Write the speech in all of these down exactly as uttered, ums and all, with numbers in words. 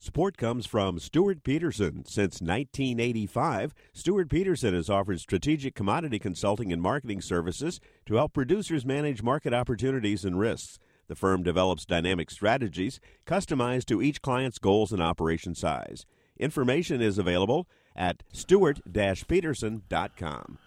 Support comes from Stuart Peterson. Since nineteen eighty-five, Stuart Peterson has offered strategic commodity consulting and marketing services to help producers manage market opportunities and risks. The firm develops dynamic strategies customized to each client's goals and operation size. Information is available at stuart peterson dot com.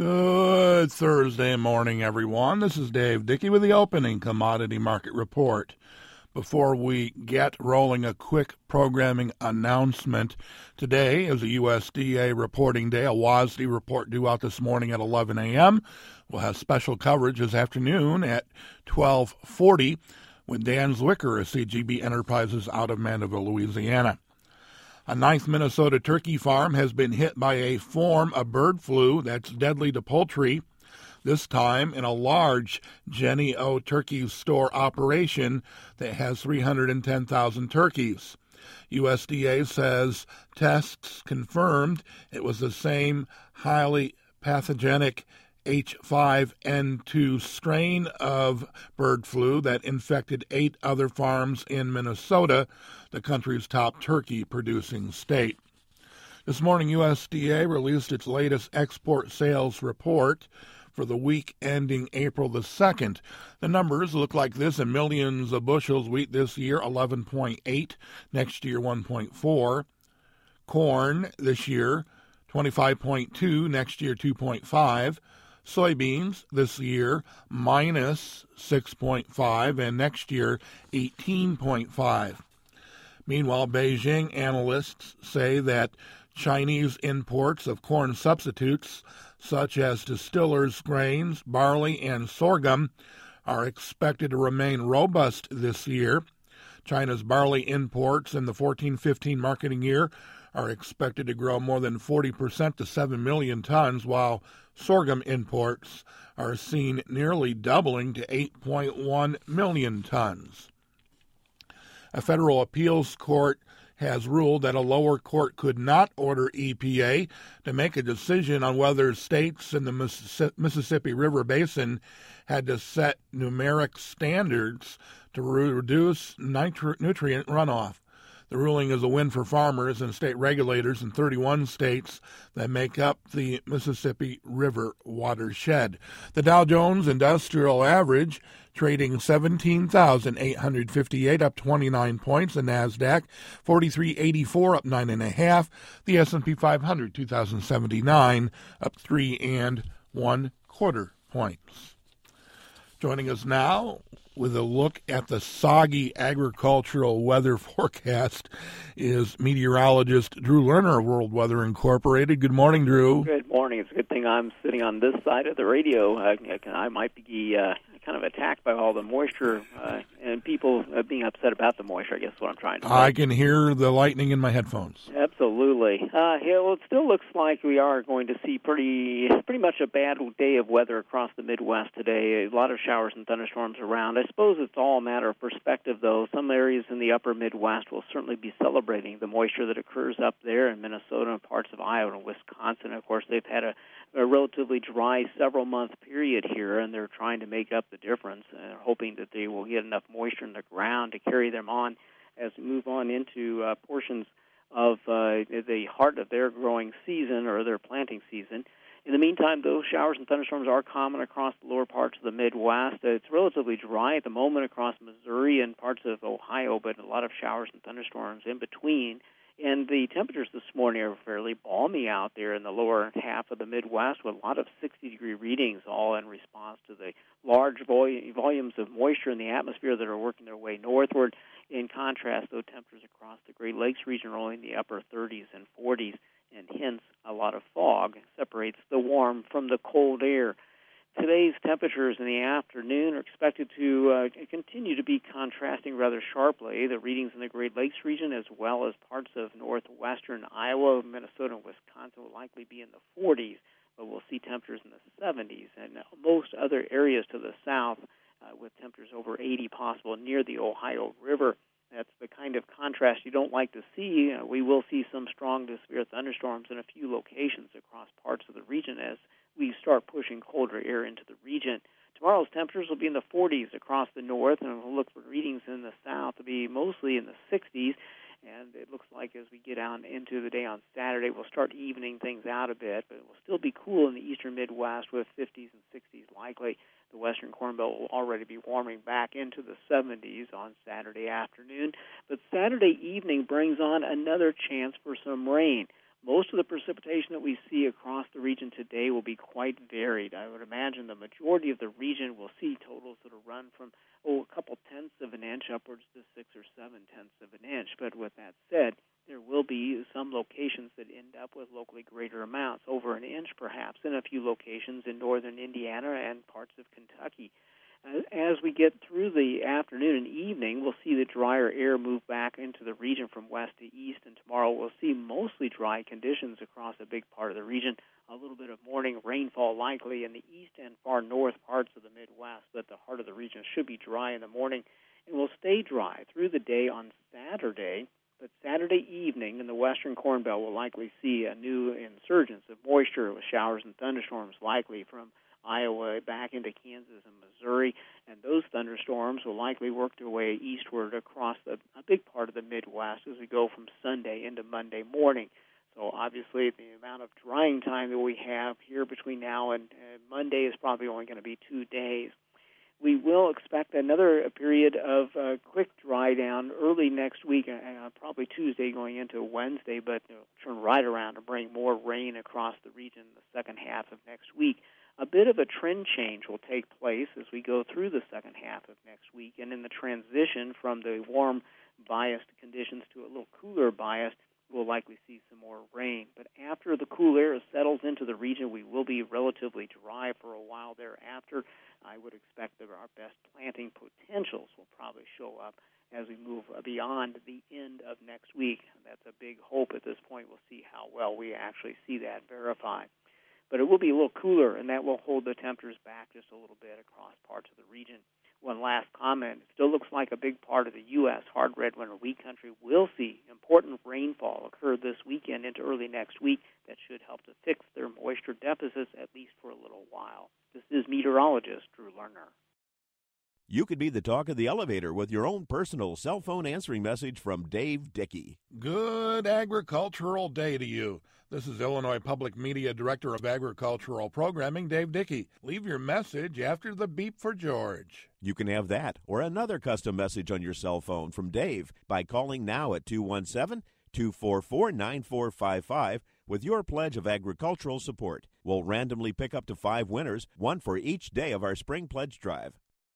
Good Thursday morning, everyone. This is Dave Dickey with the opening commodity market report. Before we get rolling, a quick programming announcement. Today is a U S D A reporting day, a W A S D report due out this morning at eleven a.m. We'll have special coverage this afternoon at twelve forty with Dan Zwicker of C G B Enterprises out of Mandeville, Louisiana. A ninth Minnesota turkey farm has been hit by a form of bird flu that's deadly to poultry, this time in a large Jenny O turkey store operation that has three hundred ten thousand turkeys. U S D A says tests confirmed it was the same highly pathogenic H five N two strain of bird flu that infected eight other farms in Minnesota, the country's top turkey-producing state. This morning, U S D A released its latest export sales report for the week ending April the second. The numbers look like this in millions of bushels. Wheat this year, eleven point eight. Next year, one point four. Corn this year, twenty-five point two. Next year, two point five. Soybeans this year, minus six point five. And next year, eighteen point five. Meanwhile, Beijing analysts say that Chinese imports of corn substitutes, such as distillers' grains, barley, and sorghum, are expected to remain robust this year. China's barley imports in the fourteen fifteen marketing year are expected to grow more than forty percent to seven million tons, while sorghum imports are seen nearly doubling to eight point one million tons. A federal appeals court has ruled that a lower court could not order E P A to make a decision on whether states in the Mississippi River Basin had to set numeric standards to reduce nitri- nutrient runoff. The ruling is a win for farmers and state regulators in thirty-one states that make up the Mississippi River watershed. The Dow Jones Industrial Average trading seventeen thousand eight hundred fifty-eight, up twenty-nine points. The NASDAQ forty-three eighty-four, up nine and a half. The S and P five hundred two thousand seventy-nine, up three and one quarter points. Joining us now with a look at the soggy agricultural weather forecast is meteorologist Drew Lerner of World Weather Incorporated. Good morning, Drew. Good morning. It's a good thing I'm sitting on this side of the radio. I, I might be uh, kind of attacked by all the moisture uh, and people uh, being upset about the moisture, I guess is what I'm trying to say. I can hear the lightning in my headphones. Absolutely. Uh, yeah, well, it still looks like we are going to see pretty pretty much a bad day of weather across the Midwest today. A lot of showers and thunderstorms around. I suppose it's all a matter of perspective, though. Some areas in the upper Midwest will certainly be celebrating the moisture that occurs up there in Minnesota and parts of Iowa and Wisconsin. Of course, they've had a, a relatively dry several-month period here, and they're trying to make up the difference, and hoping that they will get enough moisture in the ground to carry them on as we move on into uh, portions of uh, the heart of their growing season or their planting season. In the meantime, those showers and thunderstorms are common across the lower parts of the Midwest. It's relatively dry at the moment across Missouri and parts of Ohio, but a lot of showers and thunderstorms in between. And the temperatures this morning are fairly balmy out there in the lower half of the Midwest with a lot of sixty-degree readings, all in response to the large vol- volumes of moisture in the atmosphere that are working their way northward. In contrast, though, temperatures across the Great Lakes region are only in the upper thirties and forties, and hence a lot of fog separates the warm from the cold air. Today's temperatures in the afternoon are expected to uh, continue to be contrasting rather sharply. The readings in the Great Lakes region, as well as parts of northwestern Iowa, Minnesota, and Wisconsin, will likely be in the forties, but we'll see temperatures in the seventies. And most other areas to the south, uh, with temperatures over eighty possible near the Ohio River. That's the kind of contrast you don't like to see. Uh, we will see some strong to severe thunderstorms in a few locations across parts of the region as we start pushing colder air into the region. Tomorrow's temperatures will be in the forties across the north, and we'll look for readings in the south to be mostly in the sixties. And it looks like as we get on into the day on Saturday, we'll start evening things out a bit, but it will still be cool in the eastern Midwest with fifties and sixties likely. The western Corn Belt will already be warming back into the seventies on Saturday afternoon, but Saturday evening brings on another chance for some rain. Most of the precipitation that we see across the region today will be quite varied. I would imagine the majority of the region will see totals that will run from, oh, a couple tenths of an inch upwards to six or seven tenths of an inch. But with that said, there will be some locations that end up with locally greater amounts, over an inch perhaps, in a few locations in northern Indiana and parts of Kentucky. As we get through the afternoon and evening, we'll see the drier air move back into the region from west to east, and tomorrow we'll see mostly dry conditions across a big part of the region. A little bit of morning rainfall likely in the east and far north parts of the Midwest, but the heart of the region should be dry in the morning and will stay dry through the day on Saturday. But Saturday evening in the western Corn Belt will likely see a new insurgence of moisture with showers and thunderstorms likely from Iowa back into Kansas and Missouri, and those thunderstorms will likely work their way eastward across the, a big part of the Midwest as we go from Sunday into Monday morning. So obviously the amount of drying time that we have here between now and uh, Monday is probably only going to be two days. We will expect another period of uh, quick dry down early next week, uh, probably Tuesday going into Wednesday, but it'll turn right around to bring more rain across the region the second half of next week. A bit of a trend change will take place as we go through the second half of next week, and in the transition from the warm biased conditions to a little cooler bias, we'll likely see some more rain. But after the cool air settles into the region, we will be relatively dry for a while thereafter. I would expect that our best planting potentials will probably show up as we move beyond the end of next week. That's a big hope at this point. We'll see how well we actually see that verified. But it will be a little cooler, and that will hold the temperatures back just a little bit across parts of the region. One last comment. It still looks like a big part of the U S hard red winter wheat country will see important rainfall occur this weekend into early next week that should help to fix their moisture deficits at least for a little while. This is meteorologist Drew Lerner. You could be the talk of the elevator with your own personal cell phone answering message from Dave Dickey. Good agricultural day to you. This is Illinois Public Media Director of Agricultural Programming, Dave Dickey. Leave your message after the beep for George. You can have that or another custom message on your cell phone from Dave by calling now at two one seven, two four four, nine four five five with your pledge of agricultural support. We'll randomly pick up to five winners, one for each day of our spring pledge drive.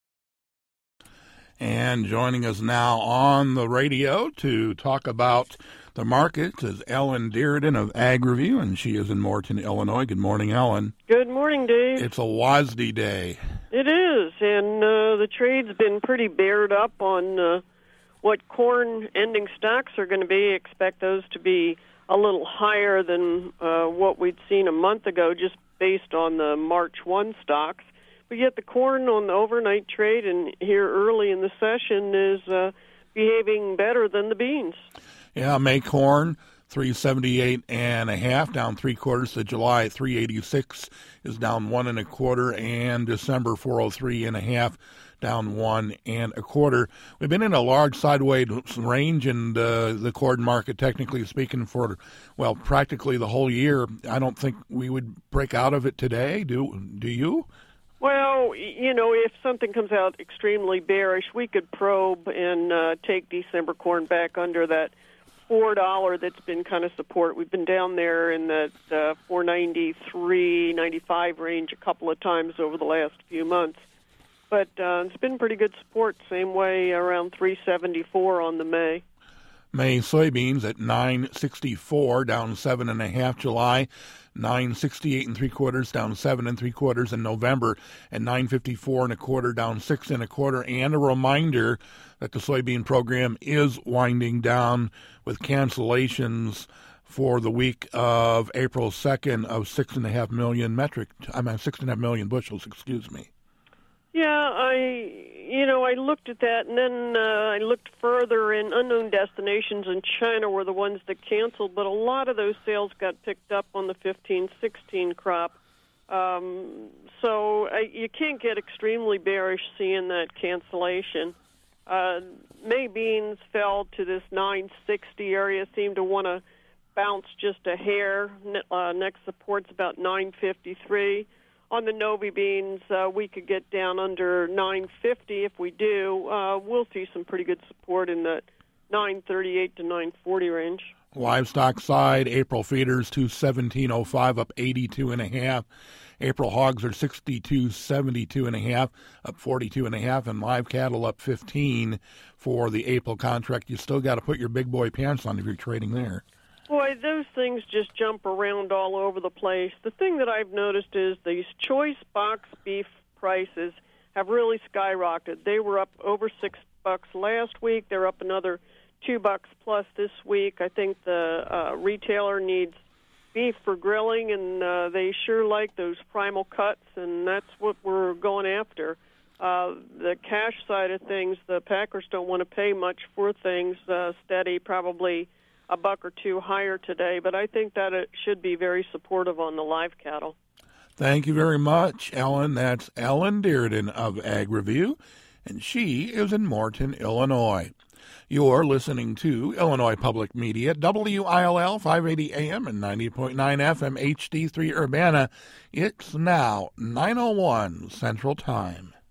And joining us now on the radio to talk about the markets is Ellen Dearden of AgriView, and she is in Morton, Illinois. Good morning, Ellen. Good morning, Dave. It's a W A S D day. It is, and uh, the trade's been pretty bared up on uh, what corn ending stocks are going to be. Expect those to be a little higher than uh, what we'd seen a month ago, just based on the March first stocks. But yet the corn on the overnight trade and here early in the session is uh, behaving better than the beans. Yeah, May corn, three seventy-eight and a half, down three quarters. The July three eighty-six is down one and a quarter, and December four oh three and a half, down one and a quarter. We've been in a large sideways range in uh, the corn market, technically speaking, for, well, practically the whole year. I don't think we would break out of it today. Do do you? Well, you know, if something comes out extremely bearish, we could probe and uh, take December corn back under that four dollars that's been kind of support. We've been down there in that uh, four ninety-three, ninety-five range a couple of times over the last few months. But uh, it's been pretty good support, same way around three seventy-four on the May. May soybeans at nine sixty-four, down seven and a half. July nine sixty-eight and three quarters, down seven and three quarters. In November at nine fifty-four and a quarter, down six and a quarter. And a reminder that the soybean program is winding down with cancellations for the week of April second of six and a half million metric. I mean six and a half million bushels. Excuse me. Yeah, I, you know, I looked at that, and then uh, I looked further, and unknown destinations in China were the ones that canceled, but a lot of those sales got picked up on the fifteen sixteen crop. Um, so I, you can't get extremely bearish seeing that cancellation. Uh, May beans fell to this nine sixty area, seemed to want to bounce just a hair. Uh, next support's about nine fifty-three. On the Novi beans, uh, we could get down under nine fifty. If we do, uh, we'll see some pretty good support in the nine thirty-eight to nine forty range. Livestock side, April feeders to seventeen oh five, up eighty-two and a half. April hogs are sixty-two seventy-two and a half, up forty-two and a half, and live cattle up fifteen for the April contract. You still got to put your big boy pants on if you're trading there. Boy, those things just jump around all over the place. The thing that I've noticed is these choice box beef prices have really skyrocketed. They were up over six bucks last week. They're up another two bucks plus this week. I think the uh, retailer needs beef for grilling, and uh, they sure like those primal cuts, and that's what we're going after. Uh, the cash side of things, the packers don't want to pay much for things. Uh, steady, probably a buck or two higher today, but I think that it should be very supportive on the live cattle. Thank you very much, Ellen. That's Ellen Dearden of Ag Review, and she is in Morton, Illinois. You're listening to Illinois Public Media, W I L L five eighty A M and ninety point nine F M H D three Urbana. It's now nine oh one Central Time.